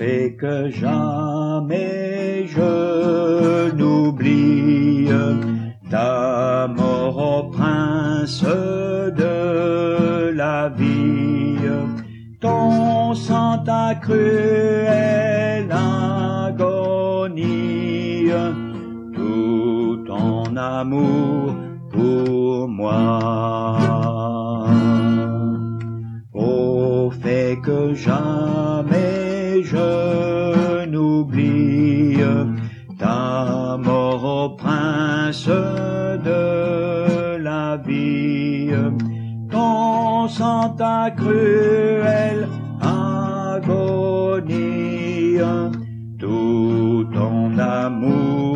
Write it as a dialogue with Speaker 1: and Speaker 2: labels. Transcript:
Speaker 1: fait que jamais je n'oublie ta mort, ô prince de la vie. Ton sang, ta cruelle agonie, tout ton amour pour moi. Au fait que jamais je n'oublie ta mort, ô prince de la vie. Ton sang, ta cruelle agonie, tout ton amour